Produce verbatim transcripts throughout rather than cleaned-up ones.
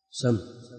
سم.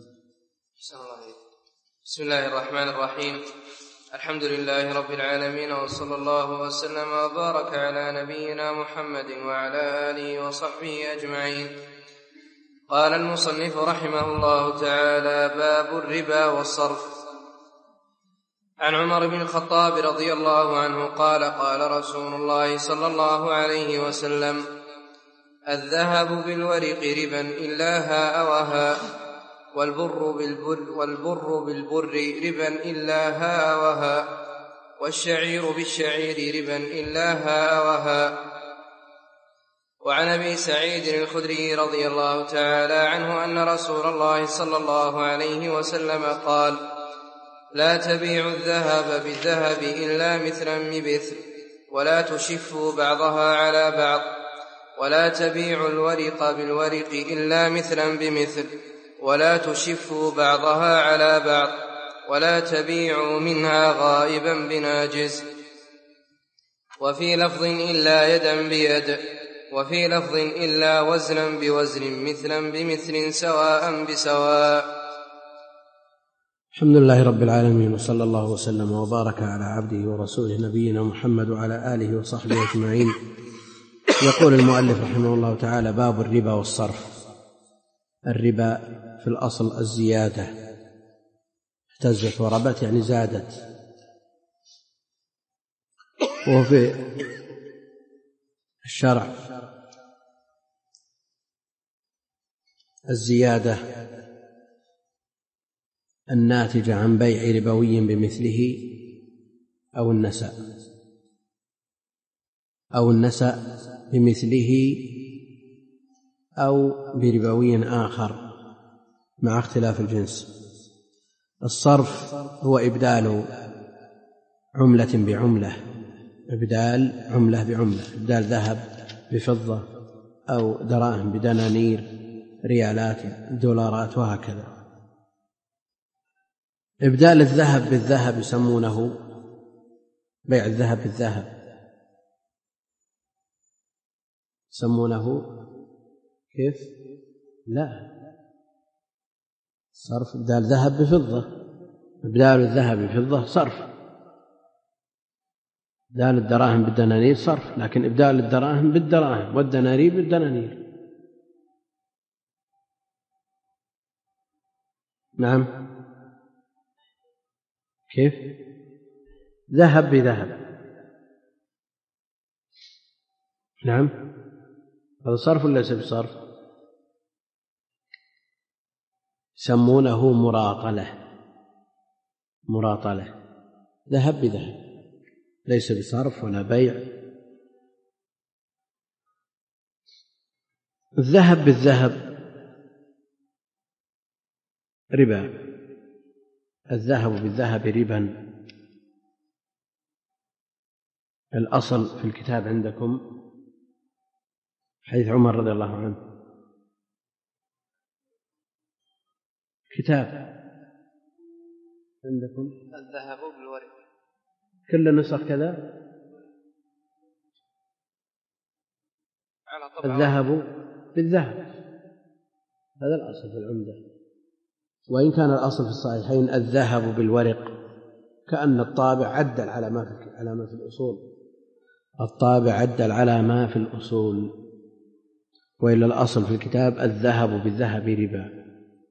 بسم الله الرحمن الرحيم. الحمد لله رب العالمين، وصلى الله وسلم وبارك على نبينا محمد وعلى آله وصحبه أجمعين. قال المصنف رحمه الله تعالى: باب الربا والصرف. عن عمر بن الخطاب رضي الله عنه قال: قال رسول الله صلى الله عليه وسلم: الذهب بالورق ربا إلا هاء وهاء، والبر بالبر, والبر بالبر ربا إلا هاء وهاء، والشعير بالشعير ربا إلا هاء وهاء. وعن أبي سعيد الخدري رضي الله تعالى عنه أن رسول الله صلى الله عليه وسلم قال: لا تبيعوا الذهب بالذهب إلا مثلا بمثل، ولا تشفوا بعضها على بعض، ولا تبيعوا الورق بالورق إلا مثلا بمثل، ولا تشفوا بعضها على بعض، ولا تبيعوا منها غائبا بناجز. وفي لفظ إلا يدا بيد، وفي لفظ إلا وزنا بوزن، مثلا بمثل، سواء بسواء. الحمد لله رب العالمين، وصلى الله وسلم وبارك على عبده ورسوله نبينا محمد وعلى آله وصحبه أجمعين. يقول المؤلف رحمه الله تعالى: باب الربا والصرف. الربا في الأصل الزيادة، اهتزت وربت يعني زادت، وفي الشرع الزيادة الناتجة عن بيع ربوي بمثله أو النساء أو النساء بمثله أو بربوي آخر مع اختلاف الجنس. الصرف هو إبدال عملة بعملة، إبدال عملة بعملة، إبدال ذهب بفضة أو دراهم بدنانير، ريالات دولارات، وهكذا. إبدال الذهب بالذهب يسمونه بيع الذهب بالذهب، يسمونه كيف؟ لا، صرف. إبدال ذهب بفضة، إبدال الذهب بفضة صرف، إبدال الدراهم بالدنانير صرف، لكن إبدال الدراهم بالدراهم والدنانير بالدنانير. نعم، كيف؟ ذهب بذهب. نعم، هذا صرف ولا ليس بصرف؟ يسمونه مراطلة، مراطلة، ذهب بذهب، ليس بصرف ولا بيع. الذهب بالذهب ربا، الذهب بالذهب ربا. الأصل في الكتاب عندكم حديث عمر رضي الله عنه، كتاب عندكم الذهب بالورق، كل النسخ كذا، الذهب بالذهب، هذا الأصل في العمدة. وإن كان الأصل في الصحيحين الذهب بالورق، كأن الطابع عدل على ما في على ما في الأصول، الطابع عدل على ما في الأصول، وإلا الأصل في الكتاب الذهب بالذهب ربا،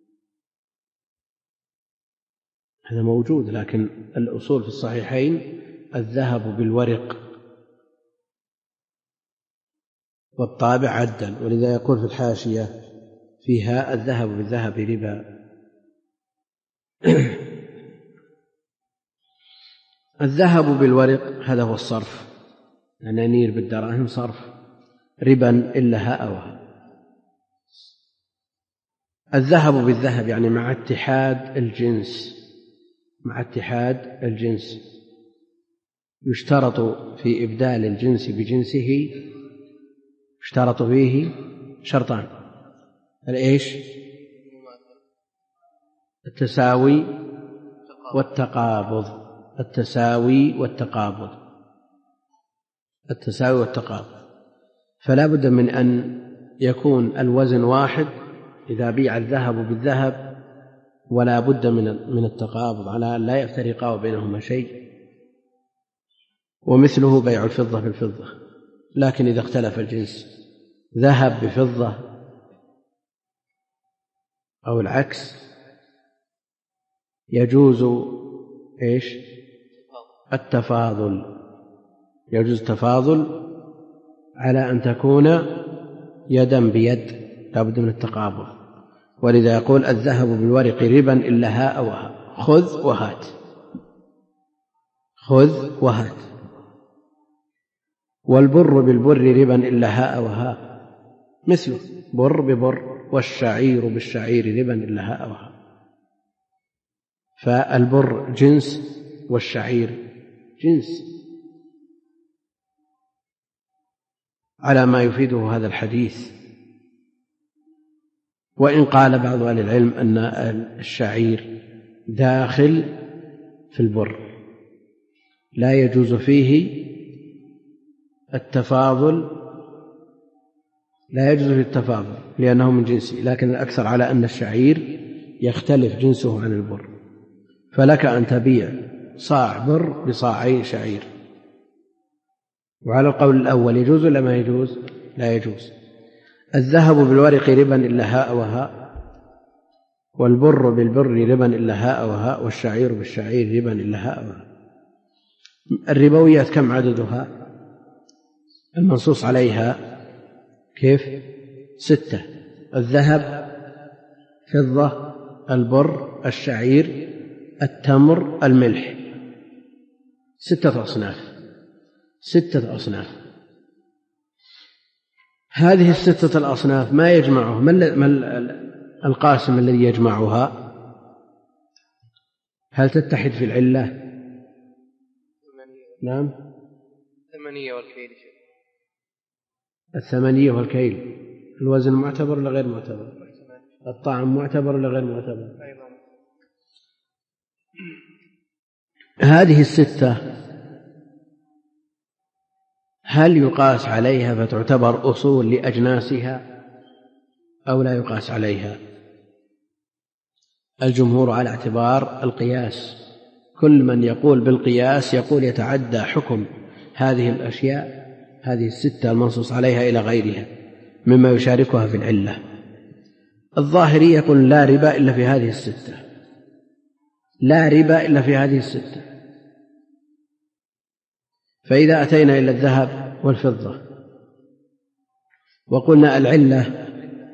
هذا موجود، لكن الأصول في الصحيحين الذهب بالورق، والطابع عدل، ولذا يقول في الحاشية فيها الذهب بالذهب ربا. الذهب بالورق هذا هو الصرف، دنانير بالدراهم صرف، ربا إلا هاء وهاء. الذهب بالذهب يعني مع اتحاد الجنس، مع اتحاد الجنس يشترط في إبدال الجنس بجنسه، يشترط فيه شرطان: الإيش؟ التساوي والتقابض، التساوي والتقابض، التساوي والتقابض. فلا بد من أن يكون الوزن واحد، إذا بيع الذهب بالذهب ولا بد من التقابض على أن لا يفترقا بينهما شيء، ومثله بيع الفضة بالفضة. لكن إذا اختلف الجنس ذهب بفضة أو العكس يجوز إيش؟ التفاضل، يجوز التفاضل على أن تكون يدا بيد، لا بد من التقابض. ولذا يقول الذهب بالورق ربا إلا هاء وهاء، خذ وهات، خذ وهات. والبر بالبر ربا إلا هاء وهاء، مثله بر ببر، والشعير بالشعير ربا إلا هاء وهاء. فالبر جنس والشعير جنس على ما يفيده هذا الحديث. وإن قال بعض أهل العلم أن الشعير داخل في البر لا يجوز فيه التفاضل، لا يجوز فيه التفاضل لأنه من جنسه، لكن الأكثر على أن الشعير يختلف جنسه عن البر، فلك أن تبيع صاع بر بصاعين شعير. وعلى القول الأول يجوز ولا ما يجوز؟ لا يجوز. الذهب بالورق ربا إلا هاء وهاء، والبر بالبر ربا إلا هاء وهاء، والشعير بالشعير ربا إلا هاء وهاء. الربويات كم عددها المنصوص عليها؟ كيف؟ ستة: الذهب، فضة، البر، الشعير، التمر، الملح. ستة أصناف، ستة أصناف. هذه الستة الأصناف ما يجمعها، ما القاسم الذي يجمعها؟ هل تتحد في العلة؟ نعم، الثمانية والكيل. الثمانية والكيل. الوزن معتبر ولا غير معتبر؟ الطعم معتبر ولا غير معتبر؟ هذه الستة هل يقاس عليها فتعتبر أصول لأجناسها أو لا يقاس عليها؟ الجمهور على اعتبار القياس. كل من يقول بالقياس يقول يتعدى حكم هذه الأشياء، هذه الستة المنصوص عليها إلى غيرها مما يشاركها في العلة. الظاهري يقول لا ربا إلا في هذه الستة، لا ربا إلا في هذه الستة. فإذا أتينا إلى الذهب والفضة وقلنا العلة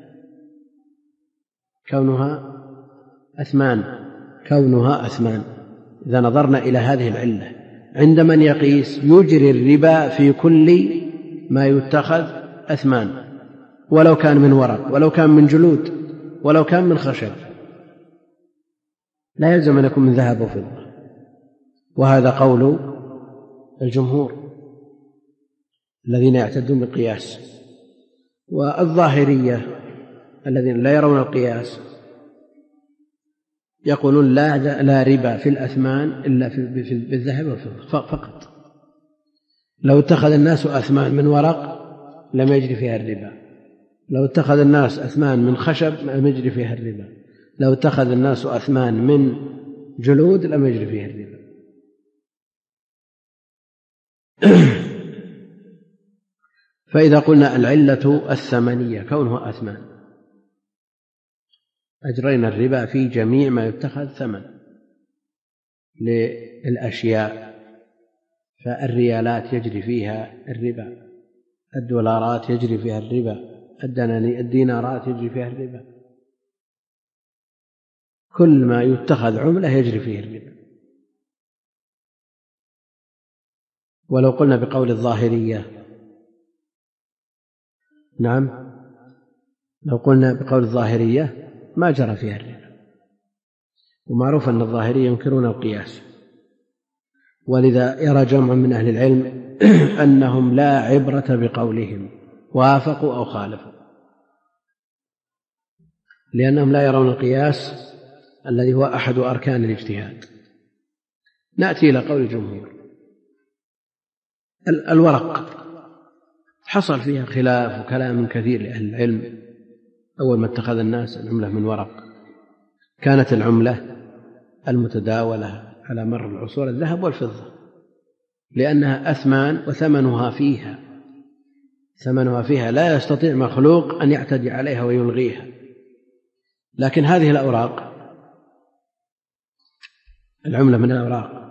كونها أثمان، كونها أثمان، إذا نظرنا إلى هذه العلة عند من يقيس يجري الربا في كل ما يتخذ أثمان، ولو كان من ورق، ولو كان من جلود، ولو كان من خشب، لا يلزم أن يكون من ذهب وفضة. وهذا قول الجمهور الذين يعتدون بالقياس. والظاهرية الذين لا يرون القياس يقولون لا, لا ربا في الأثمان إلا في بالذهب والفضة فقط. لو اتخذ الناس أثمان من ورق لم يجري فيها الربا، لو اتخذ الناس أثمان من خشب لم يجري فيها الربا، لو اتخذ الناس أثمان من جلود لم يجري فيها الربا. فإذا قلنا العلة الثمنية كونها أثمان أجرينا الربا في جميع ما يتخذ ثمن للأشياء. فالريالات يجري فيها الربا، الدولارات يجري فيها الربا، الدينارات يجري فيها الربا، كل ما يتخذ عملة يجري فيه الربا. ولو قلنا بقول الظاهرية، نعم، لو قلنا بقول الظاهرية ما جرى فيها الربا. ومعروف أن الظاهرية ينكرون القياس، ولذا يرى جمع من أهل العلم أنهم لا عبرة بقولهم وافقوا أو خالفوا، لأنهم لا يرون القياس الذي هو أحد أركان الاجتهاد. نأتي إلى قول الجمهور. الورق حصل فيها خلاف وكلام كثير لأهل العلم، أول ما اتخذ الناس العملة من ورق كانت العملة المتداولة على مر العصور الذهب والفضة، لأنها أثمان وثمنها فيها ثمنها فيها لا يستطيع مخلوق أن يعتدي عليها ويلغيها. لكن هذه الأوراق، العملة من الأوراق،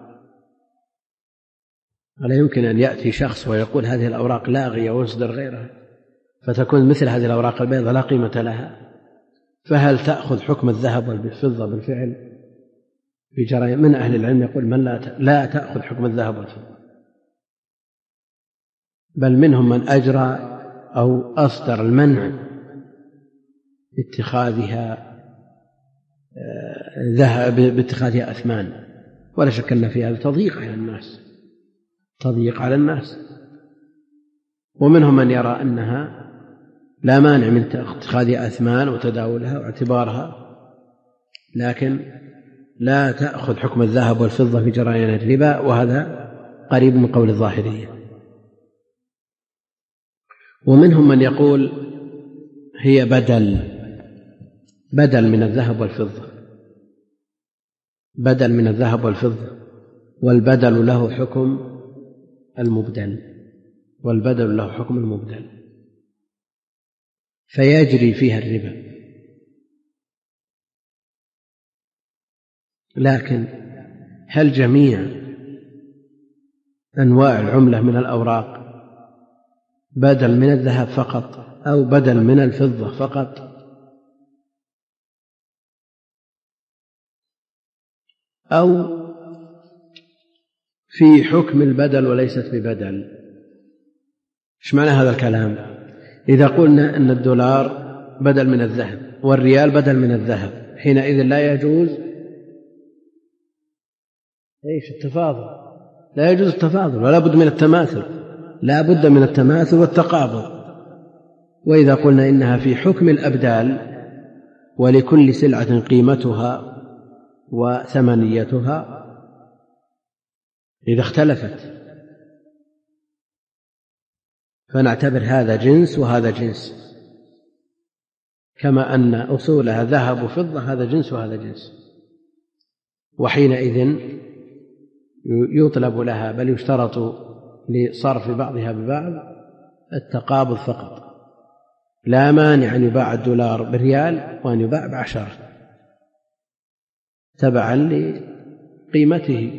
ولا يمكن أن يأتي شخص ويقول هذه الأوراق لاغية ويصدر غيرها، فتكون مثل هذه الأوراق البيضاء لا قيمة لها. فهل تأخذ حكم الذهب والفضة بالفعل؟ في جرائم من أهل العلم يقول من لا تأخذ حكم الذهب والفضة، بل منهم من أجرى أو أصدر المنع باتخاذها ذهب باتخاذها أثمان، ولا شك أن في هذا تضييق على الناس تضييق على الناس. ومنهم من يرى أنها لا مانع من اتخاذها أثمان وتداولها واعتبارها، لكن لا تأخذ حكم الذهب والفضة في جرائم الربا، وهذا قريب من قول الظاهرية. ومنهم من يقول هي بدل بدل من الذهب والفضة بدل من الذهب والفضة والبدل له حكم المبدل والبدل له حكم المبدل فيجري فيها الربا. لكن هل جميع أنواع العملة من الأوراق بدل من الذهب فقط أو بدل من الفضة فقط، أو في حكم البدل وليست ببدل؟ ايش معنى هذا الكلام؟ إذا قلنا أن الدولار بدل من الذهب والريال بدل من الذهب، حينئذ لا يجوز ايش التفاضل، لا يجوز التفاضل ولا بد من التماثل، لا بد من التماثل والتقابض. وإذا قلنا إنها في حكم الأبدال ولكل سلعة قيمتها وثمنيتها، إذا اختلفت فنعتبر هذا جنس وهذا جنس، كما أن أصولها ذهب وفضة هذا جنس وهذا جنس، وحينئذ يطلب لها بل يشترط لصرف بعضها ببعض التقابض فقط. لا مانع أن يباع الدولار بالريال وأن يباع بعشرة تبعا لقيمته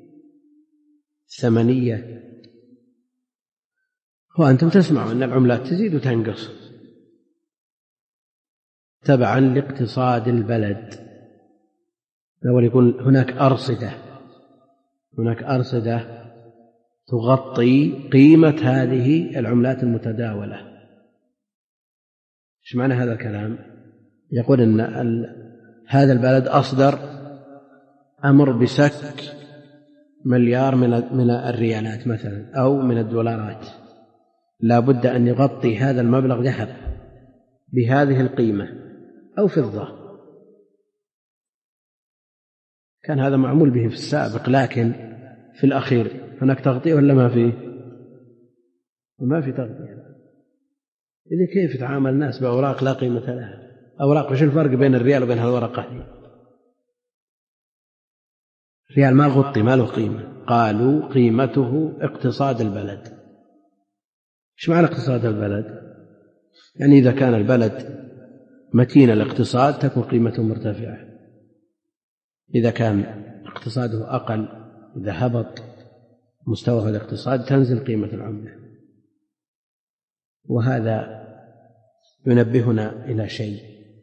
الثمنية. وأنتم تسمعوا أن العملات تزيد وتنقص تبعا لاقتصاد البلد. لو يكون هناك أرصدة هناك أرصدة تغطي قيمة هذه العملات المتداولة. ايش معنى هذا الكلام؟ يقول أن هذا البلد أصدر أمر بسك مليار من الريالات مثلا أو من الدولارات، لا بد أن يغطي هذا المبلغ ذهب بهذه القيمة أو فضة. كان هذا معمول به في السابق، لكن في الأخير هناك تغطية ولا ما فيه؟ ما في تغطية. إذا كيف يتعامل الناس بأوراق لا قيمة لها؟ أوراق، وش الفرق بين الريال وبين هالورقة دي؟ الريال ما غطي، ما له قيمة، قالوا قيمته اقتصاد البلد. ايش معنى اقتصاد البلد؟ يعني إذا كان البلد متين الاقتصاد تكون قيمته مرتفعة، إذا كان اقتصاده أقل، إذا هبط مستوى الاقتصاد تنزل قيمة العملة. وهذا ينبهنا إلى شيء،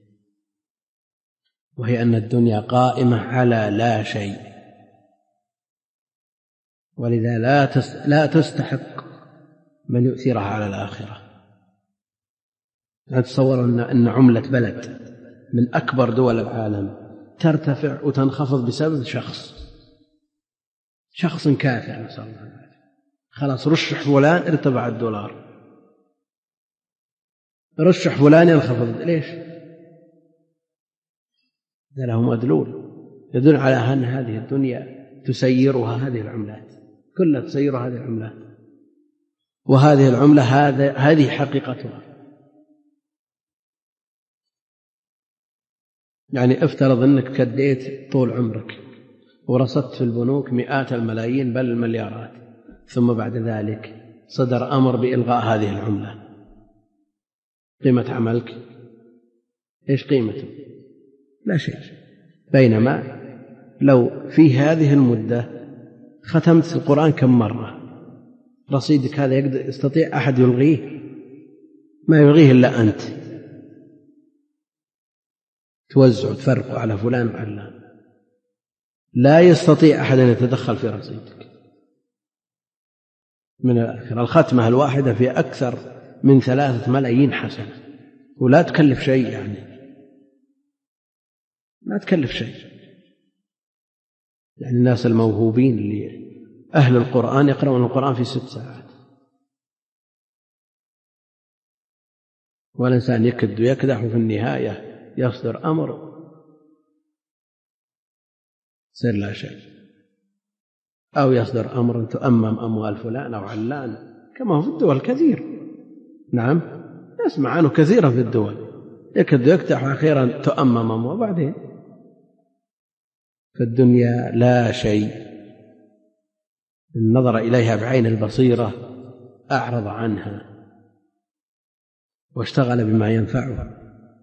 وهي أن الدنيا قائمة على لا شيء، ولذا لا تستحق من يؤثرها على الآخرة. أتصور أن عملة بلد من أكبر دول العالم ترتفع وتنخفض بسبب شخص شخص كافر، نسأل الله العافية. خلاص رشح فلان ارتفع الدولار، رشح فلان ينخفض. ليش؟ هذا له مدلول يدل على أن هذه الدنيا تسيرها هذه العملات، كلها تسيرها هذه العملات، وهذه العملة هذه حقيقتها. يعني افترض أنك كديت طول عمرك ورصدت في البنوك مئات الملايين بل المليارات، ثم بعد ذلك صدر أمر بإلغاء هذه العملة، قيمة عملك إيش قيمته؟ لا شيء. بينما لو في هذه المدة ختمت القرآن كم مرة، رصيدك هذا يقدر يستطيع أحد يلغيه؟ ما يلغيه إلا أنت، توزع وتفرق على فلان وعلان، لا يستطيع أحد أن يتدخل في رصيدك. من الآخر الختمة الواحدة في أكثر من ثلاثة ملايين حسنة، ولا تكلف شيء، يعني ما تكلف شيء. يعني الناس الموهوبين اللي أهل القرآن يقرؤون القرآن في ست ساعات، والإنسان يكد ويكدح وفي النهاية يصدر أمر سر لا شيء، أو يصدر أمر تؤمم أموال فلان أو علان، كما هو في الدول كثير. نعم، نسمع عنه كثيرا في الدول، يكد ويكدح وأخيرا تؤمم أموال، وبعدين في الدنيا لا شيء. النظر إليها بعين البصيرة أعرض عنها واشتغل بما ينفعه،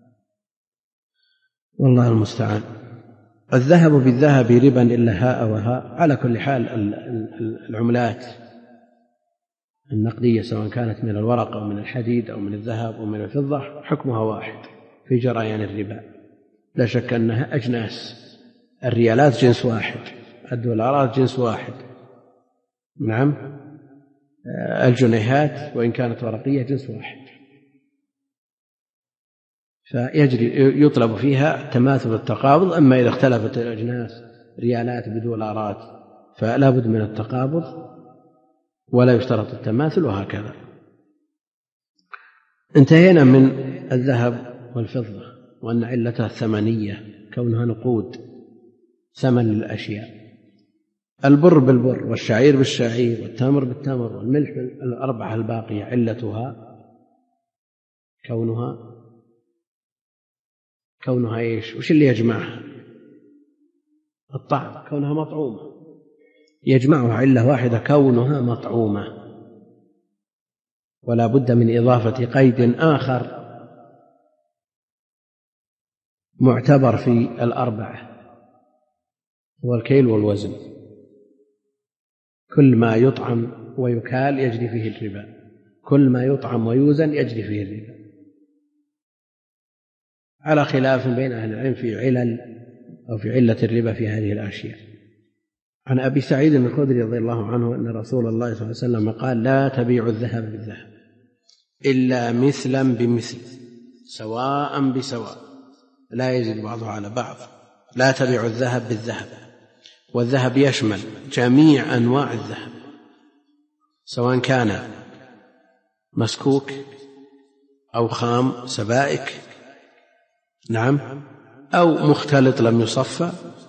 والله المستعان. الذهب بالذهب ربا إلا هاء وهاء. على كل حال العملات النقدية سواء كانت من الورق أو من الحديد أو من الذهب أو من الفضة حكمها واحد في جريان الربا، لا شك أنها أجناس. الريالات جنس واحد، الدولارات جنس واحد، نعم، الجنيهات وإن كانت ورقية جنس واحد، فيجري يطلب فيها تماثل التقابض. أما إذا اختلفت الأجناس ريالات بدولارات فلا بد من التقابض ولا يشترط التماثل، وهكذا. انتهينا من الذهب والفضة وأن علتها الثمنية كونها نقود، ثمن للأشياء. البر بالبر والشعير بالشعير والتمر بالتمر والملح الأربعة الباقية علتها كونها كونها إيش؟ وش اللي يجمعها؟ الطعم، كونها مطعومة. يجمعها علة واحدة، كونها مطعومة، ولا بد من إضافة قيد آخر معتبر في الأربعة، هو الكيل والوزن. كل ما يطعم ويكال يجري فيه الربا، كل ما يطعم ويوزن يجري فيه الربا، على خلاف بين أهل العلم في علل أو في علة الربا في هذه الأشياء. عن أبي سعيد الخدري رضي الله عنه أن رسول الله صلى الله عليه وسلم قال: لا تبيعوا الذهب بالذهب إلا مثلا بمثل سواء بسواء، لا يزيد بعضه على بعض. لا تبيعوا الذهب بالذهب، والذهب يشمل جميع أنواع الذهب سواء كان مسكوك أو خام سبائك، نعم، أو مختلط لم يصفى،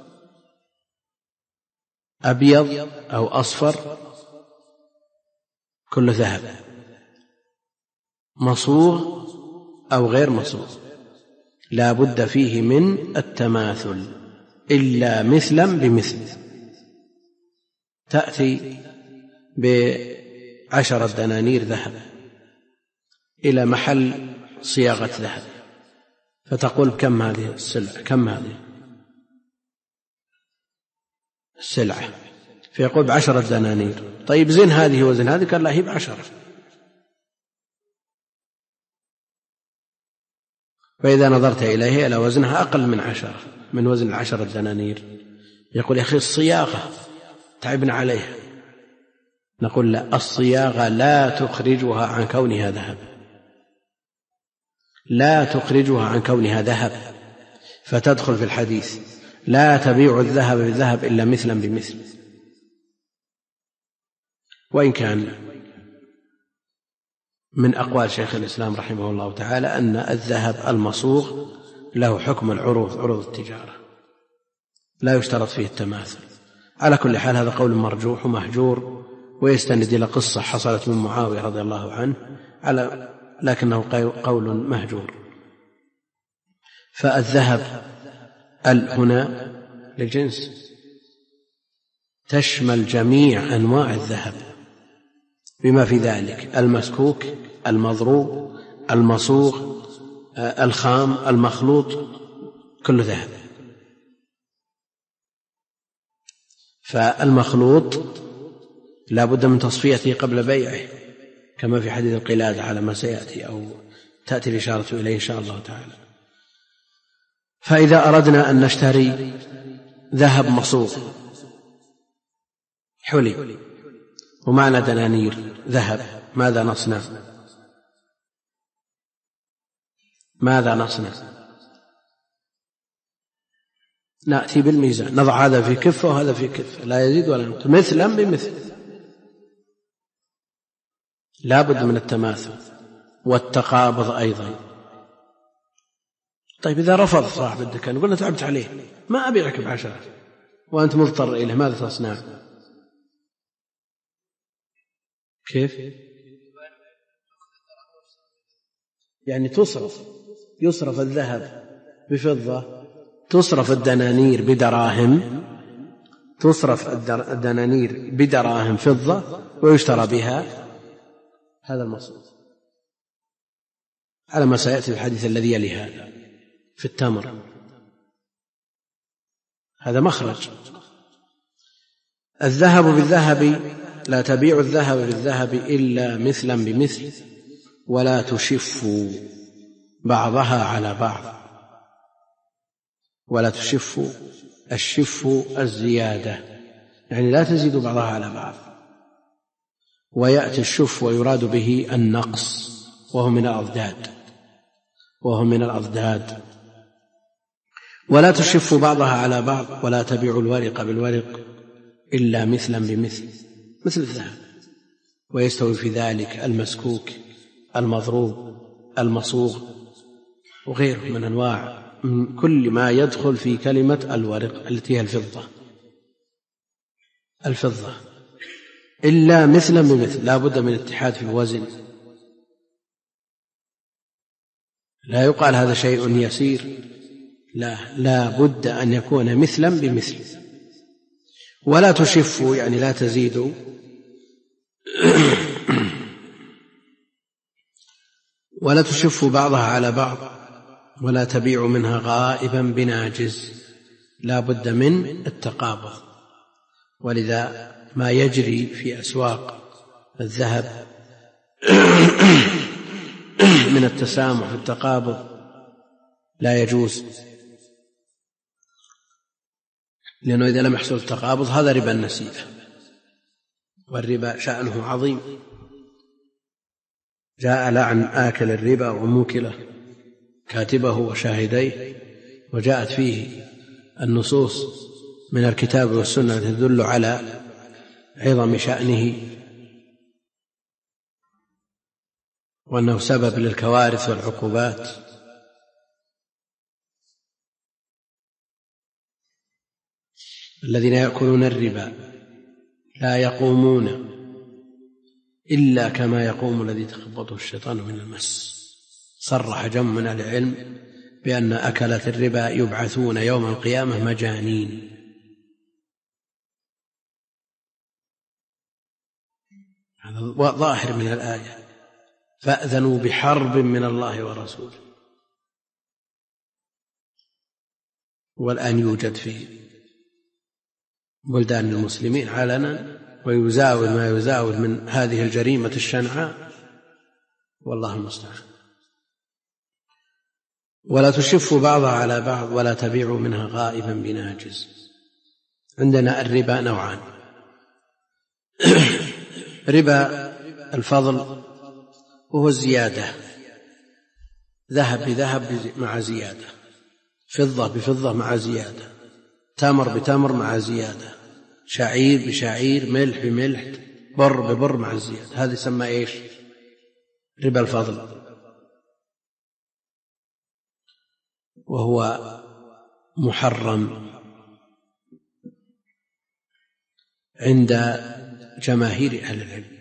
أبيض أو أصفر، كل ذهب، مصوغ أو غير مصوغ، لا بد فيه من التماثل إلا مثلا بمثل. تأتي بعشرة دنانير ذهب إلى محل صياغة ذهب فتقول: كم هذه السلعة؟ كم هذه السلعة؟ فيقول: بعشرة دنانير. طيب زين هذه وزن هذه؟ قال: لا، هي بعشرة. فإذا نظرت إليها إلى وزنها أقل من عشرة، من وزن العشرة دنانير، يقول: يا أخي الصياغة تعبنا عليها. نقول: لا، الصياغة لا تخرجها عن كونها ذهب، لا تخرجها عن كونها ذهب، فتدخل في الحديث: لا تبيع الذهب بالذهب إلا مثلا بمثل. وإن كان من أقوال شيخ الإسلام رحمه الله تعالى أن الذهب المصوغ له حكم العروض، عروض التجارة، لا يشترط فيه التماثل. على كل حال هذا قول مرجوح ومهجور، ويستند إلى قصة حصلت من معاوية رضي الله عنه، على لكنه قول مهجور. فالذهب ال هنا للجنس تشمل جميع أنواع الذهب بما في ذلك المسكوك، المضروب، المصوغ، الخام، المخلوط، كل ذهب. فالمخلوط لا بد من تصفيته قبل بيعه كما في حديث القلادة على ما سيأتي أو تأتي الإشارة إليه إن شاء الله تعالى. فإذا أردنا أن نشتري ذهب مصوغ حلي ومعنا دنانير ذهب، ماذا نصنع؟ ماذا نصنع؟ نأتي بالميزان، نضع هذا في كفة وهذا في كفة، لا يزيد ولا ينقص، مثلا بمثل. لا بد من التماثل والتقابض أيضا. طيب إذا رفض صاحب الدكان يقول له تعبت عليه ما أبيعك بعشرة وأنت مضطر إليه، ماذا تصنع؟ كيف؟ يعني تصرف يصرف الذهب بفضة، تصرف الدنانير بدراهم، تصرف الدنانير بدراهم فضة ويشترى بها هذا المصروف على ما سيأتي الحديث الذي يلي هذا في التمر. هذا مخرج. الذهب بالذهب لا تبيع الذهب بالذهب إلا مثلا بمثل ولا تشف بعضها على بعض. ولا تشف، الشف الزيادة يعني لا تزيد بعضها على بعض، ويأتي الشف ويراد به النقص وهو من الأضداد وهو من الأضداد. ولا تشف بعضها على بعض ولا تبيع الورق بالورق إلا مثلا بمثل، مثل الذهب. ويستوي في ذلك المسكوك، المضروب، المصوغ وغيره من أنواع من كل ما يدخل في كلمة الورق التي هي الفضة. الفضة إلا مثلا بمثل، لا بد من اتحاد في الوزن، لا يقال هذا شيء يسير، لا لا بد أن يكون مثلا بمثل. ولا تشف يعني لا تزيد ولا تشف بعضها على بعض ولا تبيع منها غائبا بناجز، لا بد من التقابض. ولذا ما يجري في أسواق الذهب من التسامح في التقابض لا يجوز، لأنه إذا لم يحصل التقابض هذا ربا النسيئة، والربا شأنه عظيم. جاء لعن آكل الربا وموكله كاتبه وشاهديه، وجاءت فيه النصوص من الكتاب والسنة تدل على عظم شأنه وأنه سبب للكوارث والعقوبات. الذين يأكلون الربا لا يقومون إلا كما يقوم الذي تخبطه الشيطان من المس. صرح جم من العلم بأن أكلة الربا يبعثون يوم القيامة مجانين. هذا ظاهر من الآية، فأذنوا بحرب من الله ورسوله. والآن يوجد في بلدان المسلمين علنا ويزاول ما يزاول من هذه الجريمة الشنعاء، والله المستعان. ولا تشف بعضها على بعض ولا تبيع منها غائبا بناجز. عندنا الربا نوعان: ربا الفضل وهو الزيادة، ذهب بذهب مع زيادة، فضة بفضة مع زيادة، تمر بتمر مع زيادة، شعير بشعير، ملح بملح، بر ببر مع الزيادة. هذا يسمى إيش؟ ربا الفضل، وهو محرم عند جماهير أهل العلم.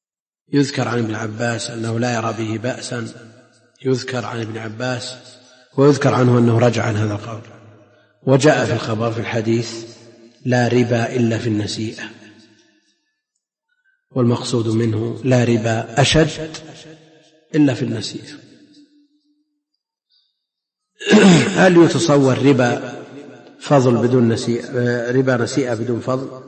يذكر عن ابن عباس أنه لا يرى به بأسا، يذكر عن ابن عباس ويذكر عنه أنه رجع عن هذا القول. وجاء في الخبر في الحديث لا ربا إلا في النسيئة، والمقصود منه لا ربا أشد إلا في النسيئة. هل يتصور ربا فضل بدون نسيئة، ربا نسيئة بدون فضل؟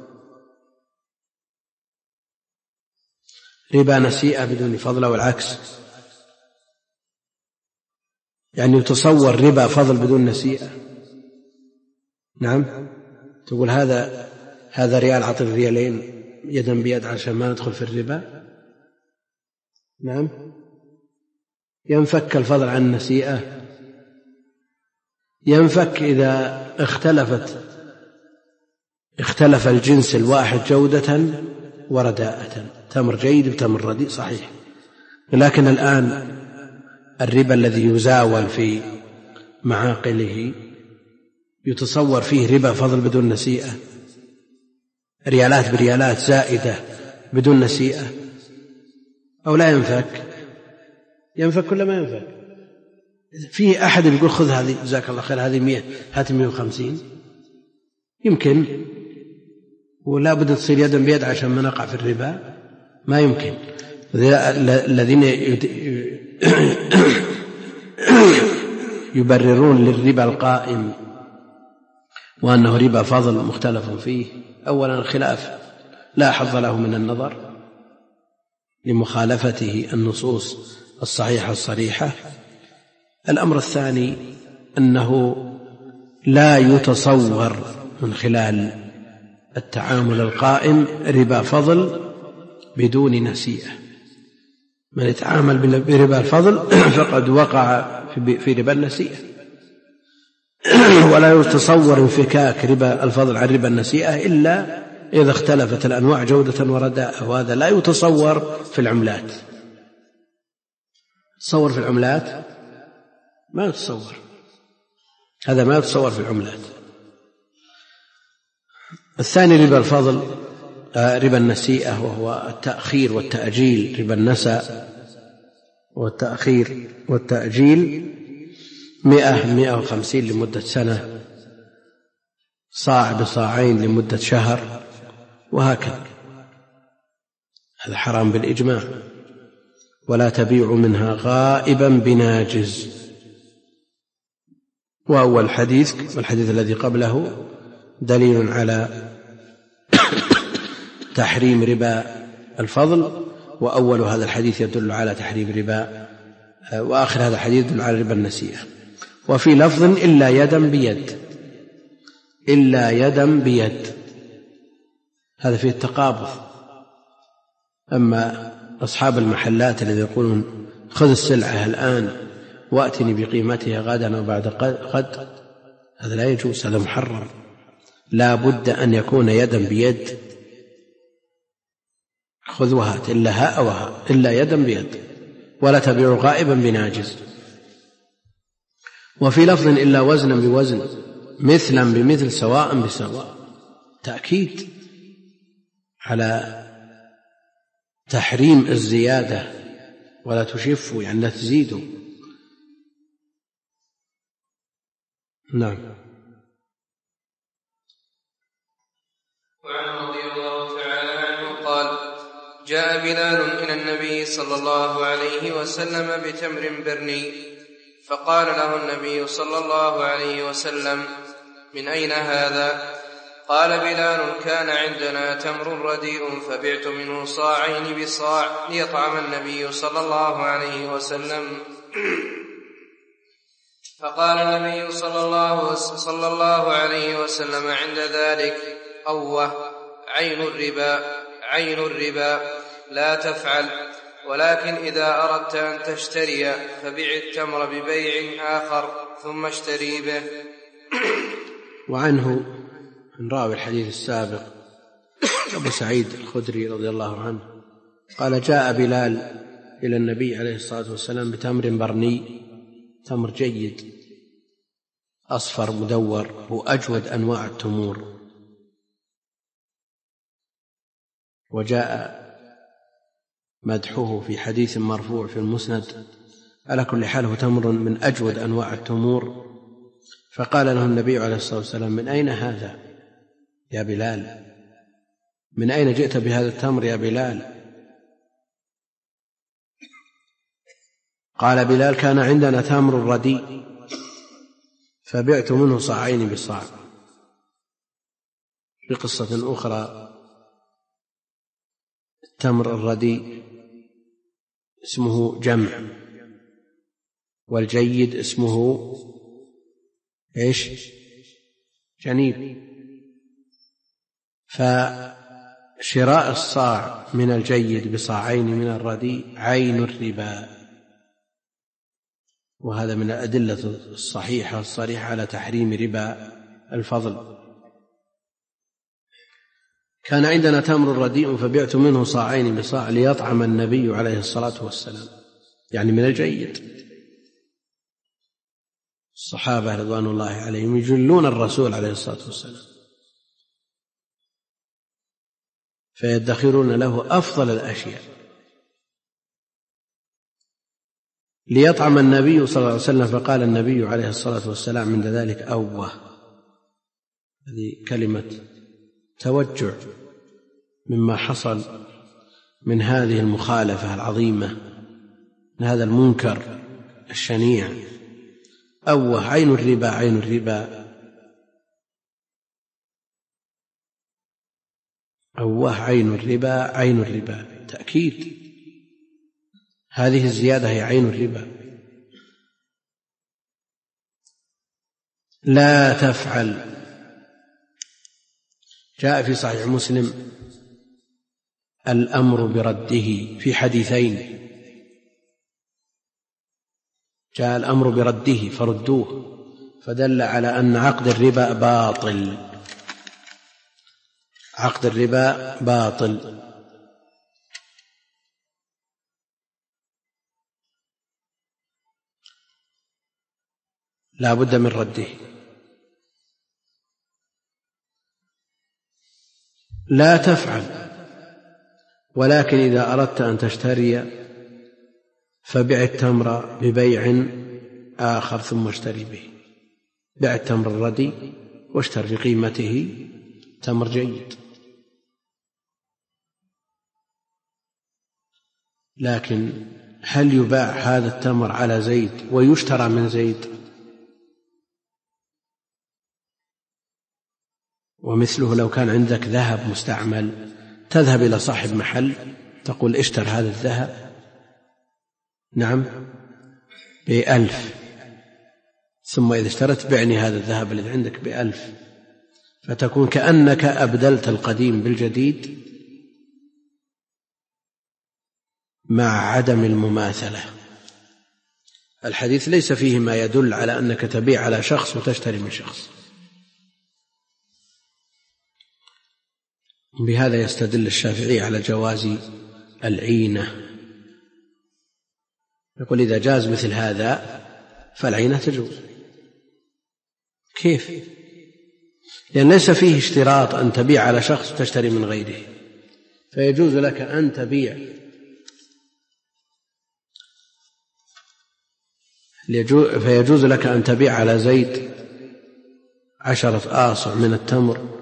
ربا نسيئة بدون فضل أو العكس؟ يعني يتصور ربا فضل بدون نسيئة؟ نعم. تقول هذا هذا ريال عطل ريالين يدا بيد عشان ما ندخل في الربا. نعم. ينفك الفضل عن النسيئة، ينفك إذا اختلفت اختلف الجنس الواحد جودة ورداءة، تمر جيد وتمر رديء صحيح. لكن الآن الربا الذي يزاول في معاقله يتصور فيه ربا فضل بدون نسيئة، ريالات بريالات زائدة بدون نسيئة، أو لا ينفك؟ ينفك كل ما ينفك. فيه أحد يقول خذ هذه جزاك الله خير هذه مئة هات مئة وخمسين، يمكن، ولا بد تصير يدا بيد عشان ما نقع في الربا؟ ما يمكن. الذين يبررون للربا القائم وأنه ربا فضل مختلف فيه، أولا الخلاف لا حظ له من النظر لمخالفته النصوص الصحيحة الصريحة. الأمر الثاني أنه لا يتصور من خلال التعامل القائم ربا فضل بدون نسيئة. من يتعامل بربا الفضل فقد وقع في ربا النسيئة، ولا يتصور انفكاك ربا الفضل عن ربا النسيئة إلا إذا اختلفت الأنواع جودة ورداء، وهذا لا يتصور في العملات. تصور في العملات ما يتصور، هذا ما يتصور في العملات. الثاني ربا الفضل ربا النسيئة، وهو التأخير والتأجيل. ربا النسأ والتأخير والتأجيل مئة مئة وخمسين لمدة سنة، صاع بصاعين لمدة شهر، وهكذا. هذا حرام بالإجماع. ولا تبيع منها غائبا بناجز. وأول حديث والحديث الذي قبله دليل على تحريم ربا الفضل، وأول هذا الحديث يدل على تحريم ربا، وآخر هذا الحديث يدل على ربا النسيئة. وفي لفظ إلا يدا بيد، إلا يدا بيد، هذا فيه التقابض. أما أصحاب المحلات الذين يقولون خذ السلعة الآن وأتني بقيمتها غدا أو بعد غد، هذا لا يجوز، هذا محرم. لا بد أن يكون يدا بيد، خذ وهات، إلا هاء وهاء، إلا يدا بيد. ولا تبيع غائبا بناجز. وفي لفظ إلا وزنا بوزن مثلا بمثل سواء بسواء، تأكيد على تحريم الزيادة، ولا تشفوا يعني لا تزيدوا. نعم. وعنه رضي الله تعالى عنه قال: جاء بلال إلى النبي صلى الله عليه وسلم بتمر برني، فقال له النبي صلى الله عليه وسلم: من أين هذا؟ قال بلال: كان عندنا تمر رديء فبعت منه صاعين بصاع ليطعم النبي صلى الله عليه وسلم. فقال النبي صلى الله, صلى الله عليه وسلم عند ذلك: أوه، عين الربا، عين الربا، لا تفعل، ولكن إذا أردت أن تشتري فبيع التمر ببيع آخر ثم اشتري به. وعنه من راوي الحديث السابق أبو سعيد الخدري رضي الله عنه قال: جاء بلال إلى النبي عليه الصلاة والسلام بتمر برني، تمر جيد أصفر مدور، هو أجود أنواع التمور. وجاء مدحه في حديث مرفوع في المسند على كل حال هو تمر من أجود أنواع التمور. فقال له النبي عليه الصلاة والسلام: من أين هذا يا بلال؟ من أين جئت بهذا التمر يا بلال؟ قال بلال: كان عندنا تمر رديء فبعت منه صاعين بصاع. في قصة أخرى التمر الرديء اسمه جمع، والجيد اسمه إيش؟ جنيب. فشراء الصاع من الجيد بصاعين من الرديء عين الربا، وهذا من الأدلة الصحيحة الصريحة على تحريم ربا الفضل. كان عندنا تمر رديء فبعت منه صاعين بصاع ليطعم النبي عليه الصلاة والسلام، يعني من الجيد. الصحابة رضوان الله عليهم يجلون الرسول عليه الصلاة والسلام فيدخرون له أفضل الأشياء ليطعم النبي صلى الله عليه وسلم. فقال النبي عليه الصلاة والسلام عند ذلك: أوه. هذه كلمة توجع مما حصل من هذه المخالفة العظيمة، من هذا المنكر الشنيع. أوه، عين الربا عين الربا، أوه عين الربا عين الربا، تأكيد هذه الزيادة هي عين الربا. لا تفعل. جاء في صحيح مسلم الأمر برده في حديثين. جاء الأمر برده فردوه، فدل على أن عقد الربا باطل، عقد الربا باطل. لا بد من رده. لا تفعل، ولكن إذا أردت أن تشتري فبع التمر ببيع آخر ثم اشتري به. بع التمر الردي واشتر بقيمته تمر جيد. لكن هل يباع هذا التمر على زيد ويشترى من زيد؟ ومثله لو كان عندك ذهب مستعمل تذهب إلى صاحب محل تقول: اشتر هذا الذهب، نعم، بألف، ثم إذا اشترت بعني هذا الذهب الذي عندك بألف، فتكون كأنك أبدلت القديم بالجديد مع عدم المماثلة. الحديث ليس فيه ما يدل على أنك تبيع على شخص وتشتري من شخص. بهذا يستدل الشافعي على جواز العينة، يقول: إذا جاز مثل هذا فالعينة تجوز. كيف؟ لأن ليس فيه اشتراط أن تبيع على شخص وتشتري من غيره، فيجوز لك أن تبيع فيجوز لك أن تبيع على زيد عشرة آصع من التمر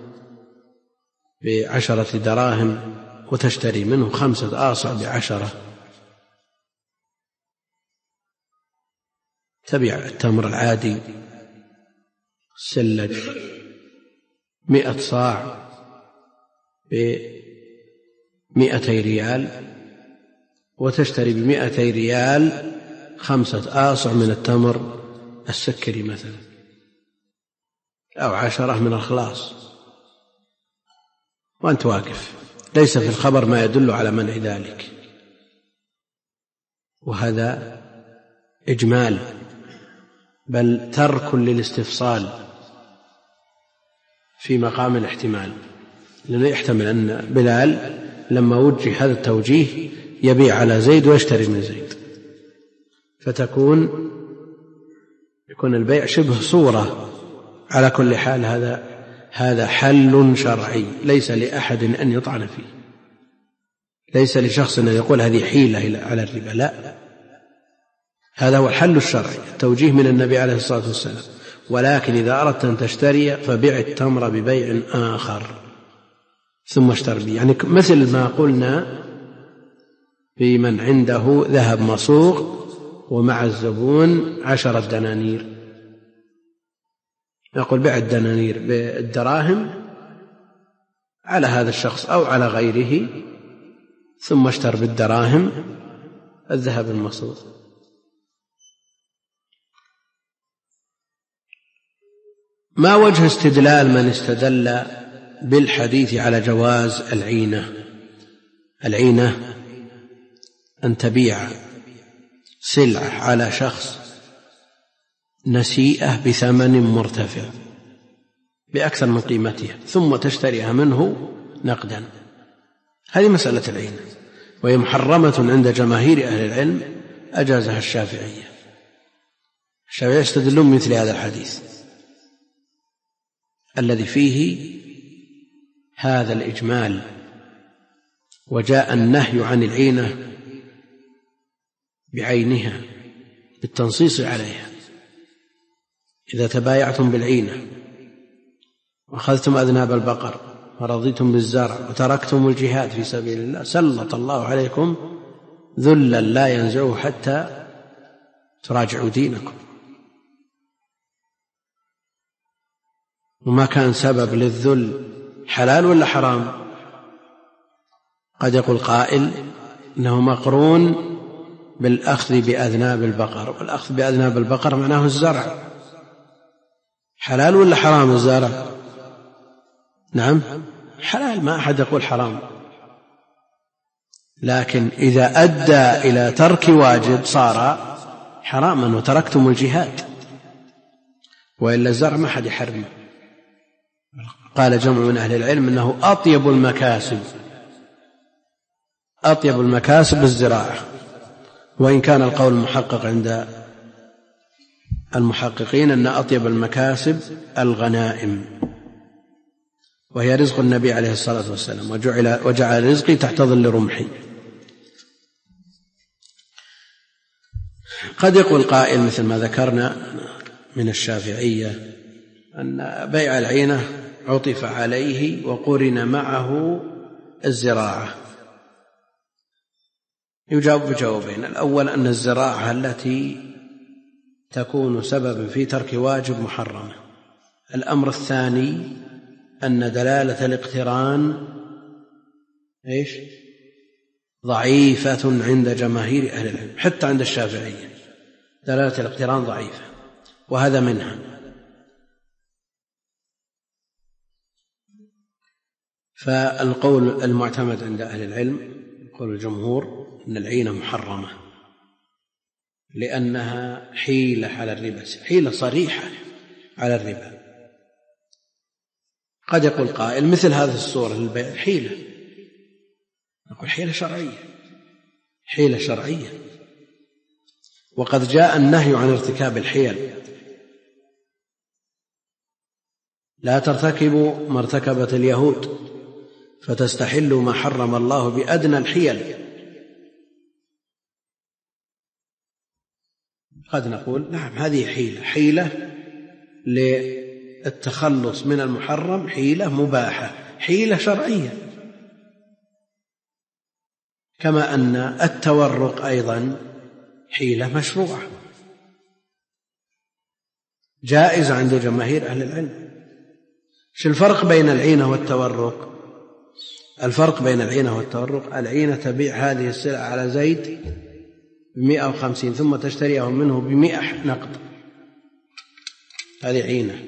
بعشرة دراهم وتشتري منه خمسة آصع بعشرة. تبيع التمر العادي السلج مئة صاع بمئتي ريال، وتشتري بمئتي ريال خمسة آصع من التمر السكري مثلا، أو عشرة من الخلاص، وأنت واقف. ليس في الخبر ما يدل على منع ذلك، وهذا إجمال بل ترك للاستفصال في مقام الاحتمال، لأنه يحتمل أن بلال لما وجه هذا التوجيه يبيع على زيد ويشتري من زيد، فتكون يكون البيع شبه صورة. على كل حال هذا هذا حل شرعي ليس لأحد أن يطعن فيه، ليس لشخص أن يقول هذه حيلة على الربا، لا، هذا هو الحل الشرعي، التوجيه من النبي عليه الصلاة والسلام. ولكن إذا أردت أن تشتري فبيع التمر ببيع آخر ثم اشتر به، يعني مثل ما قلنا في من عنده ذهب مصوغ ومع الزبون عشرة دنانير، نقول بيع الدنانير بالدراهم على هذا الشخص أو على غيره، ثم اشتر بالدراهم الذهب المصوغ. ما وجه استدلال من استدل بالحديث على جواز العينة؟ العينة أن تبيع سلعة على شخص نسيئة بثمن مرتفع بأكثر من قيمتها ثم تشتريها منه نقدا، هذه مسألة العينة، وهي محرمة عند جماهير أهل العلم، أجازها الشافعية. الشافعية يستدلون مثل هذا الحديث الذي فيه هذا الإجمال، وجاء النهي عن العينة بعينها بالتنصيص عليها. إذا تبايعتم بالعينة وأخذتم أذناب البقر ورضيتم بالزرع وتركتم الجهاد في سبيل الله سلط الله عليكم ذلا لا ينزعه حتى تراجعوا دينكم. وما كان سبب للذل حلال ولا حرام؟ قد يقول قائل إنه مقرون بالأخذ بأذناب البقر، والأخذ بأذناب البقر معناه الزرع، حلال ولا حرام الزرع؟ نعم حلال، ما أحد يقول حرام، لكن إذا أدى إلى ترك واجب صار حراما وتركتم الجهاد، وإلا الزرع ما أحد يحرمه. قال جمع من أهل العلم إنه أطيب المكاسب أطيب المكاسب الزراعة، وإن كان القول المحقق عند المحققين أن أطيب المكاسب الغنائم، وهي رزق النبي عليه الصلاة والسلام، وجعل, وجعل رزقي تحت ظل رمحي. قد يقول قائل مثل ما ذكرنا من الشافعية أن بيع العينة عطف عليه وقرن معه الزراعة. يجاوب بجوابين: الأول أن الزراعة التي تكون سببا في ترك واجب محرمة. الأمر الثاني أن دلالة الاقتران إيش؟ ضعيفة عند جماهير أهل العلم، حتى عند الشافعية دلالة الاقتران ضعيفة، وهذا منها. فالقول المعتمد عند أهل العلم قول الجمهور أن العينة محرمة لأنها حيلة على الربا، حيلة صريحة على الربا. قد يقول قائل مثل هذه الصورة للبيع حيلة، نقول حيلة شرعية، حيلة شرعية، وقد جاء النهي عن ارتكاب الحيل: لا ترتكبوا ما ارتكبت اليهود فتستحلوا ما حرم الله بأدنى الحيل. قد نقول نعم هذه حيلة، حيلة للتخلص من المحرم، حيلة مباحة، حيلة شرعية. كما أن التورق أيضا حيلة مشروعة جائزة عند جماهير أهل العلم. شو الفرق بين العينة والتورق؟ الفرق بين العينة والتورق: العينة تبيع هذه السلعة على زيد بمئة وخمسين ثم تشتريها منه بمئة نقد، هذه عينة،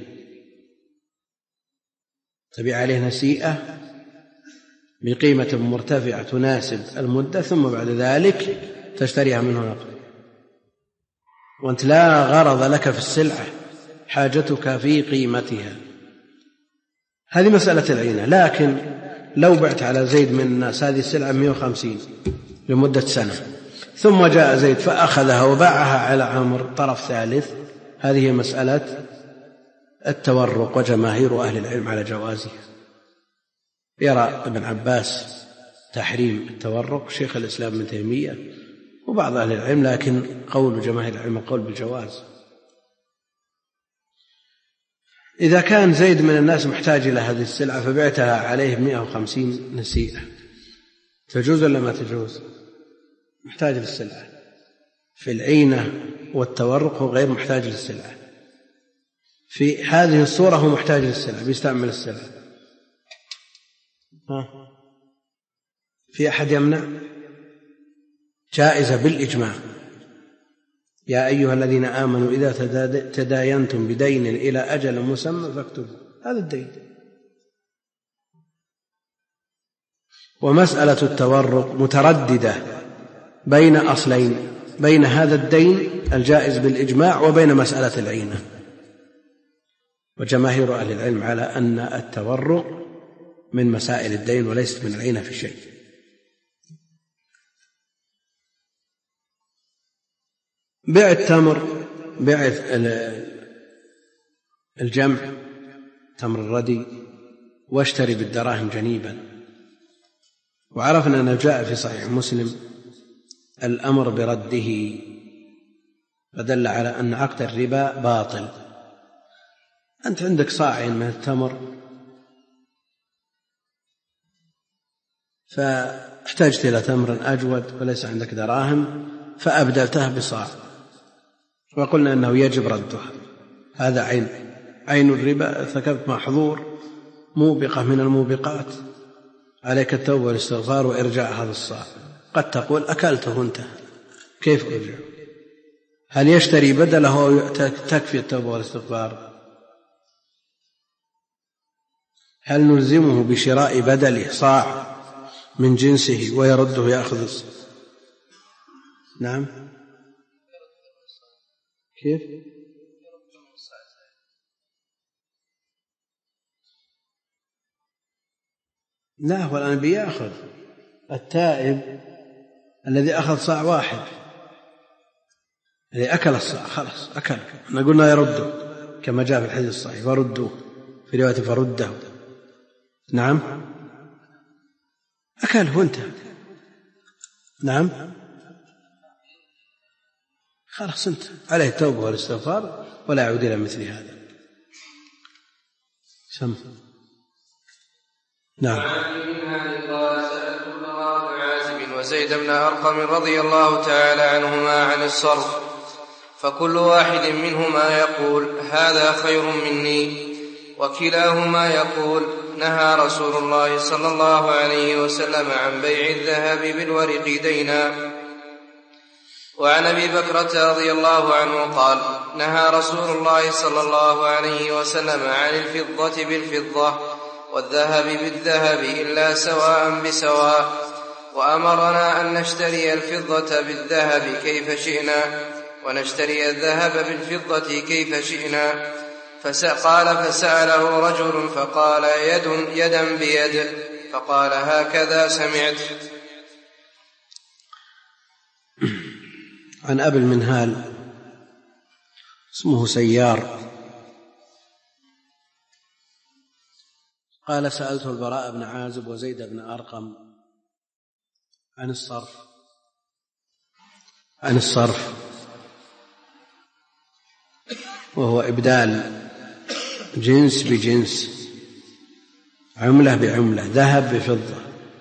تبيع عليه نسيئة بقيمة مرتفعة تناسب المدة ثم بعد ذلك تشتريها منه نقد، وأنت لا غرض لك في السلعة، حاجتك في قيمتها. هذه مسألة العينة. لكن لو بعت على زيد من الناس هذه السلعة مئة وخمسين لمدة سنة ثم جاء زيد فأخذها وباعها على عمر طرف ثالث، هذه مسألة التورق، وجماهير أهل العلم على جوازها. يرى ابن عباس تحريم التورق، شيخ الإسلام ابن تيمية وبعض أهل العلم، لكن قول جماهير العلم قول بالجواز. إذا كان زيد من الناس محتاج إلى هذه السلعة فبعتها عليه مئة وخمسين نسيئة، تجوز ولا ما تجوز؟ محتاج للسلعة في العينة والتورق، هو غير محتاج للسلعة. في هذه الصورة هو محتاج للسلعة، بيستعمل السلعة. ها في أحد يمنع؟ جائزة بالإجماع. يا أيها الذين آمنوا إذا تداينتم بدين إلى أجل مسمى فاكتبوا، هذا الدين. ومسألة التورق مترددة بين أصلين، بين هذا الدين الجائز بالإجماع وبين مسألة العينة، وجماهير أهل العلم على أن التورق من مسائل الدين وليست من العينة في شيء. بيع التمر، بيع الجمع تمر الردي، واشتري بالدراهم جنيبا. وعرفنا أن جاء في صحيح مسلم الأمر برده، فدل على أن عقد الربا باطل. أنت عندك صاعين من التمر فاحتجت إلى تمر أجود وليس عندك دراهم فأبدلته بصاع، وقلنا أنه يجب ردها، هذا عين عين الربا، ارتكبت محظور موبقة من الموبقات، عليك التوبة والاستغفار وإرجاع هذا الصاع. قد تقول أكلته أنت، كيف أرجع؟ هل يشتري بدله تكفي التوبة والاستغفار؟ هل نلزمه بشراء بدله صاع من جنسه ويرده يأخذ؟ نعم كيف؟ لا، هو الآن بيأخذ التائب الذي أخذ صاع واحد، الذي أكل الصاع خلاص أكل، احنا قلنا يرده كما جاء في الحديث الصحيح، فردوه في رواية فرده. نعم أكله أنت، نعم خلاص أنت عليه التوبة والاستغفار ولا يعود إلى مثل هذا. سم نعم. وزيد بن أرقم رضي الله تعالى عنهما عن الصرف، فكل واحد منهما يقول هذا خير مني، وكلاهما يقول نهى رسول الله صلى الله عليه وسلم عن بيع الذهب بالورق دينا. وعن أبي بكرة رضي الله عنه قال نهى رسول الله صلى الله عليه وسلم عن الفضة بالفضة والذهب بالذهب إلا سواء بسواء، وأمرنا أن نشتري الفضة بالذهب كيف شئنا ونشتري الذهب بالفضة كيف شئنا. فقال فسأله رجل فقال يد يدا بيد، فقال هكذا سمعت. عن أبي المنهال اسمه سيار قال سألت البراء بن عازب وزيد بن أرقم عن الصرف عن الصرف وهو إبدال جنس بجنس، عملة بعملة، ذهب بفضة.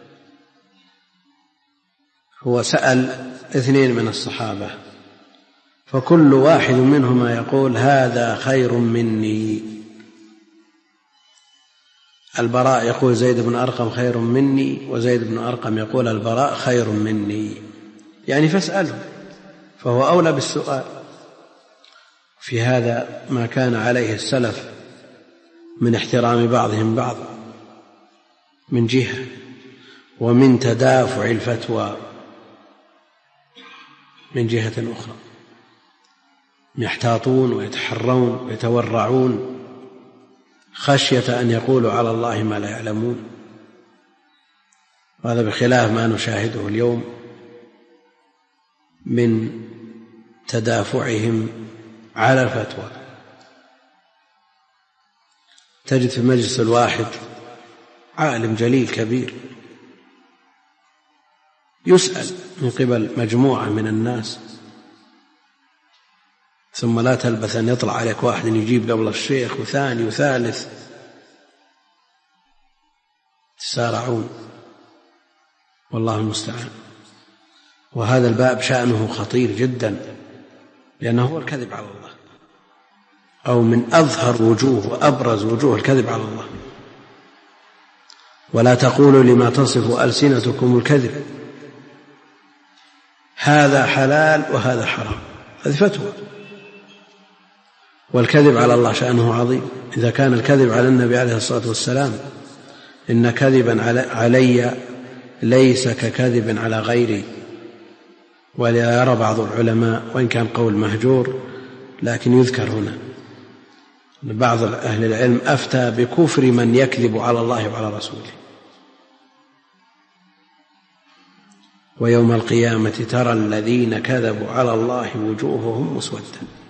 هو سأل اثنين من الصحابة فكل واحد منهما يقول هذا خير مني. البراء يقول زيد بن أرقم خير مني، وزيد بن أرقم يقول البراء خير مني، يعني فاسأله، فهو أولى بالسؤال. في هذا ما كان عليه السلف من احترام بعضهم بعض من جهة، ومن تدافع الفتوى من جهة أخرى، يحتاطون ويتحرون ويتورعون خشية أن يقولوا على الله ما لا يعلمون. وهذا بخلاف ما نشاهده اليوم من تدافعهم على الفتوى. تجد في المجلس الواحد عالم جليل كبير يسأل من قبل مجموعة من الناس، ثم لا تلبث أن يطلع عليك واحد يجيب قبل الشيخ وثاني وثالث، تسارعون، والله المستعان. وهذا الباب شأنه خطير جدا، لأنه هو الكذب على الله، أو من أظهر وجوه وأبرز وجوه الكذب على الله. ولا تقولوا لما تصف ألسنتكم الكذب، هذا حلال وهذا حرام، هذه فتوى. والكذب على الله شأنه عظيم. إذا كان الكذب على النبي عليه الصلاة والسلام إن كذبا علي ليس ككذب على غيري، ولا يرى بعض العلماء، وإن كان قول مهجور لكن يذكر هنا، بعض أهل العلم أفتى بكفر من يكذب على الله وعلى رسوله. ويوم القيامة ترى الذين كذبوا على الله وجوههم مسودة.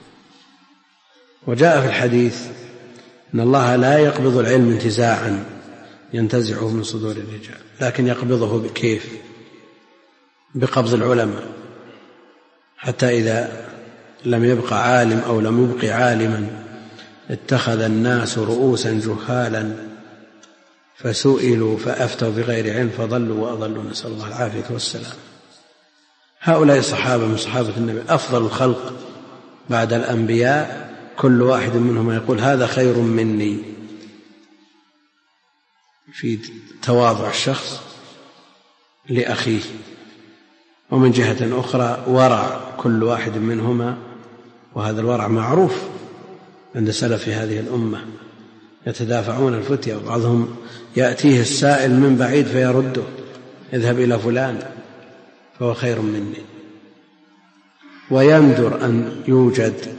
وجاء في الحديث إن الله لا يقبض العلم انتزاعا ينتزعه من صدور الرجال، لكن يقبضه بكيف؟ بقبض العلماء، حتى إذا لم يبق عالم أو لم يبق عالما اتخذ الناس رؤوسا جهالا فسئلوا فأفتوا بغير علم فضلوا وأضلوا، نسأل الله العافية والسلام. هؤلاء الصحابة من صحابة النبي أفضل الخلق بعد الأنبياء، كل واحد منهم يقول هذا خير مني، في تواضع الشخص لأخيه. ومن جهة أخرى ورع كل واحد منهما، وهذا الورع معروف عند سلف هذه الأمة، يتدافعون الفتية، وبعضهم يأتيه السائل من بعيد فيرده، اذهب إلى فلان فهو خير مني. ويندر أن يوجد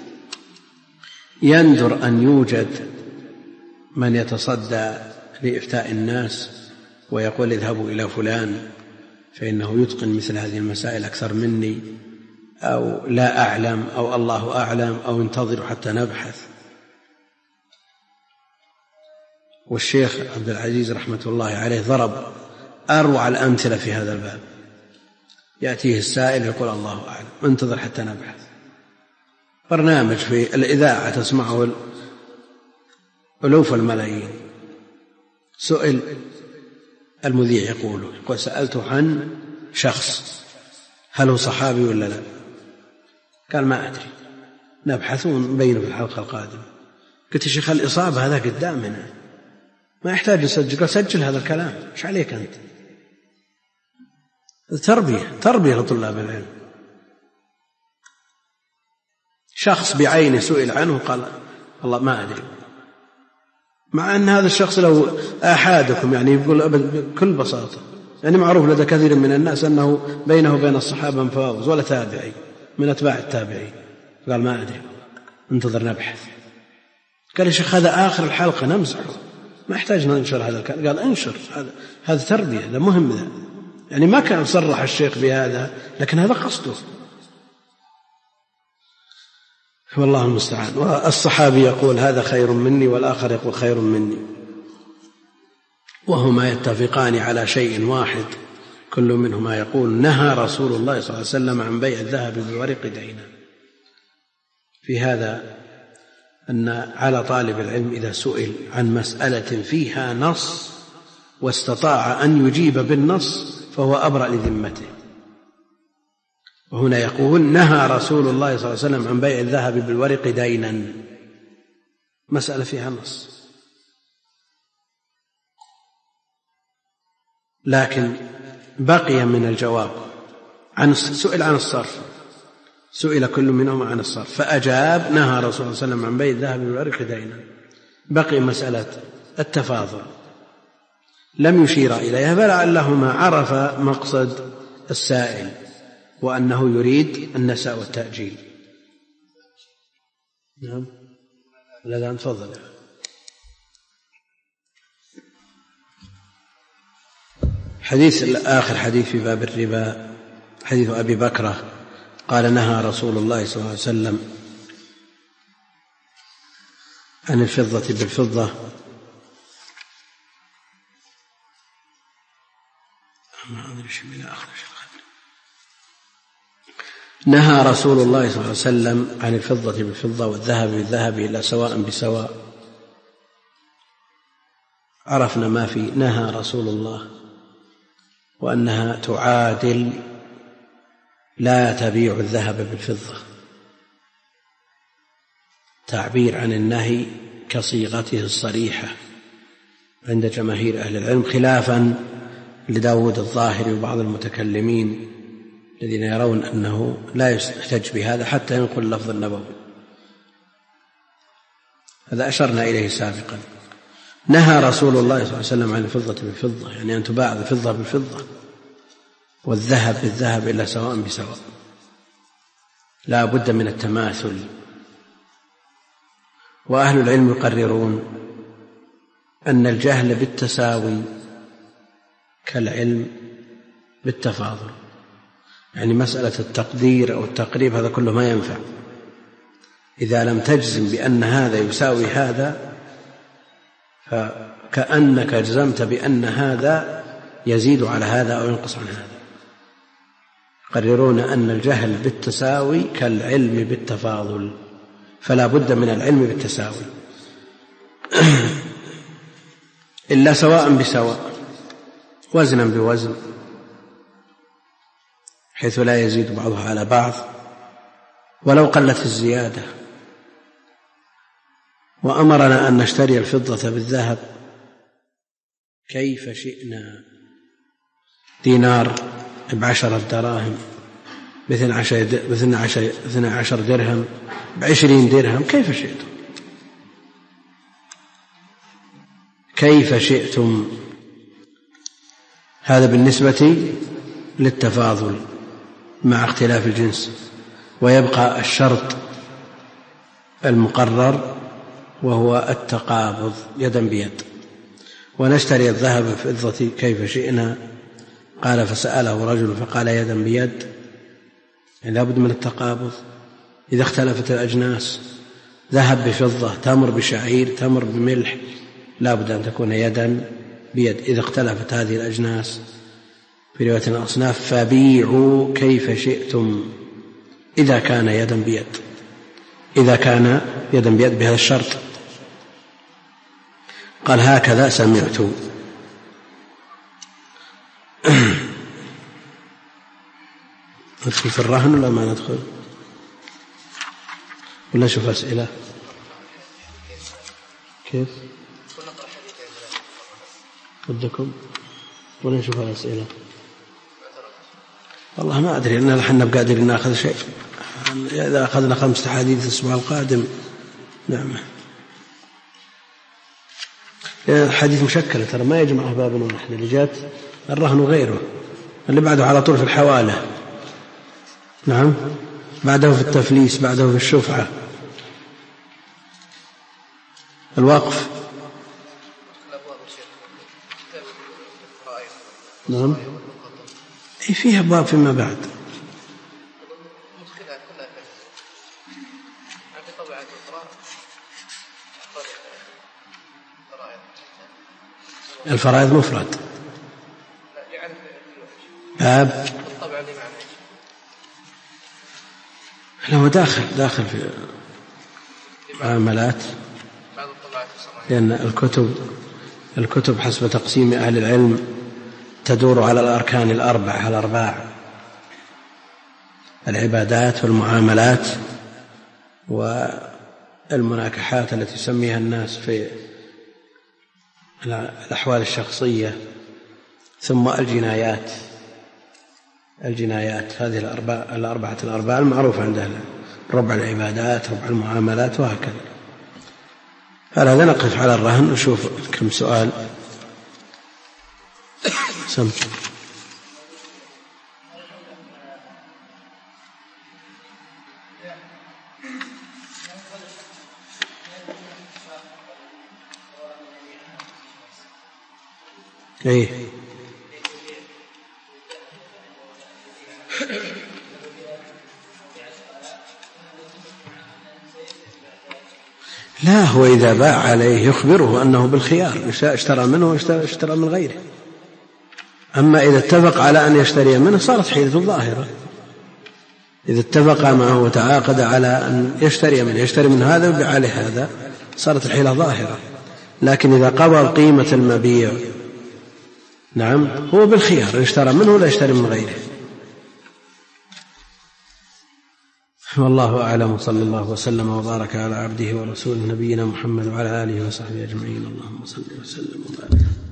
يندر أن يوجد من يتصدى لإفتاء الناس ويقول اذهبوا إلى فلان فإنه يتقن مثل هذه المسائل أكثر مني، أو لا أعلم، أو الله أعلم، أو انتظروا حتى نبحث. والشيخ عبد العزيز رحمة الله عليه ضرب أروع الأمثلة في هذا الباب. يأتيه السائل يقول الله أعلم، انتظر حتى نبحث. برنامج في الإذاعة تسمعه ألوف الملايين، سئل المذيع يقول يقول سألته عن شخص هل هو صحابي ولا لا؟ قال ما أدري، نبحثون بينه في الحلقة القادمة. قلت يا شيخ الإصابة هذا قدامنا، ما يحتاج يسجل. قال سجل هذا الكلام، ايش عليك أنت؟ تربية تربية لطلاب العلم. شخص بعينه سئل عنه قال والله ما أدري، مع أن هذا الشخص لو أحادكم يعني يقول بكل بساطة، يعني معروف لدى كثير من الناس أنه بينه وبين الصحابة مفاوز، ولا تابعي من أتباع التابعين. قال ما أدري، انتظر نبحث. قال يا شيخ هذا آخر الحلقة نمزحه، ما يحتاج ننشر هذا الكلام. قال انشر، هذا هذا تربية، هذا مهم ذا. يعني ما كان صرح الشيخ بهذا، لكن هذا قصده، والله المستعان. والصحابي يقول هذا خير مني، والآخر يقول خير مني، وهما يتفقان على شيء واحد، كل منهما يقول نهى رسول الله صلى الله عليه وسلم عن بيع الذهب بالورق دينا. في هذا أن على طالب العلم إذا سئل عن مسألة فيها نص واستطاع أن يجيب بالنص فهو أبرأ لذمته. وهنا يقول نهى رسول الله صلى الله عليه وسلم عن بيع الذهب بالورق دينا، مسألة فيها نص. لكن بقي من الجواب عن سئل عن الصرف، سئل كل منهما عن الصرف فأجاب نهى رسول الله صلى الله عليه وسلم عن بيع الذهب بالورق دينا. بقي مسألة التفاضل لم يشير إليها، فلعلهما عرف مقصد السائل وأنه يريد النساء والتأجيل. نعم لا تفضل. حديث آخر حديث في باب الربا حديث أبي بكرة قال نهى رسول الله صلى الله عليه وسلم عن الفضة بالفضة ما أدري نهى رسول الله صلى الله عليه وسلم عن الفضة بالفضة والذهب بالذهب إلا سواء بسواء. عرفنا ما في نهى رسول الله وأنها تعادل لا تبيع الذهب بالفضة، تعبير عن النهي كصيغته الصريحة عند جماهير أهل العلم، خلافا لداود الظاهري وبعض المتكلمين الذين يرون أنه لا يحتج بهذا حتى ينقل اللفظ النبوي. هذا أشرنا إليه سابقا. نهى رسول الله صلى الله عليه وسلم عن الفضة بالفضة، يعني أن تباع الفضة بالفضة والذهب بالذهب إلا سواء بسواء، لا بد من التماثل. وأهل العلم يقررون أن الجهل بالتساوي كالعلم بالتفاضل، يعني مسألة التقدير أو التقريب هذا كله ما ينفع إذا لم تجزم بأن هذا يساوي هذا، فكأنك جزمت بأن هذا يزيد على هذا أو ينقص عن هذا. يقررون أن الجهل بالتساوي كالعلم بالتفاضل، فلا بد من العلم بالتساوي إلا سواء بسواء، وزنا بوزن، حيث لا يزيد بعضها على بعض ولو قلت الزيادة. وأمرنا أن نشتري الفضة بالذهب كيف شئنا، دينار بعشرة دراهم، باثنى عشر درهم، بعشرين درهم، كيف شئتم كيف شئتم. هذا بالنسبة للتفاضل مع اختلاف الجنس. ويبقى الشرط المقرر وهو التقابض يدا بيد. ونشتري الذهب بالفضة كيف شئنا. قال فسأله رجل فقال يدا بيد، يعني لا بد من التقابض. إذا اختلفت الأجناس، ذهب بفضة، تمر بشعير، تمر بملح، لا بد أن تكون يدا بيد. إذا اختلفت هذه الأجناس في رواية الأصناف فبيعوا كيف شئتم إذا كان يدا بيد، إذا كان يدا بيد بهذا الشرط. قال هكذا سمعت. ندخل في الرهن ولا ما ندخل؟ ولا نشوف أسئلة؟ كيف ودكم؟ ولا نشوف الأسئلة؟ والله ما أدري، أننا نحن بقادرين نأخذ شيء. إذا أخذنا خمسة حديث الأسبوع القادم نعم. الحديث مشكلة ترى، ما يجمع باب واحد، اللي جات الرهن وغيره، اللي بعده على طول في الحوالة، نعم، بعده في التفليس، بعده في الشفعة، الوقف، نعم، أي فيها أبواب فيما بعد. الفرائض مفرد، باب هو داخل داخل في معاملات، لأن الكتب الكتب حسب تقسيم أهل العلم تدور على الأركان الأربع الأرباع: العبادات والمعاملات والمناكحات التي يسميها الناس في الأحوال الشخصية، ثم الجنايات. الجنايات هذه الأربعة الأربعة الأرباع المعروفة عندنا: ربع العبادات، ربع المعاملات، وهكذا. فهذا نقف على الرهن ونشوف كم سؤال. سمت ايه لا، هو إذا باع عليه يخبره أنه بالخيار، اشترى منه واشترى من غيره، أما إذا اتفق على أن يشتري منه صارت حيلة ظاهرة. إذا اتفق معه وتعاقد على أن يشتري منه يشتري من هذا ويبيع عليه هذا صارت الحيلة ظاهرة. لكن إذا قبض قيمة المبيع نعم هو بالخيار اشترى منه ولا يشتري من غيره. والله أعلم، صلى الله وسلم وبارك على عبده ورسوله نبينا محمد وعلى آله وصحبه أجمعين. اللهم صل وسلم وبارك.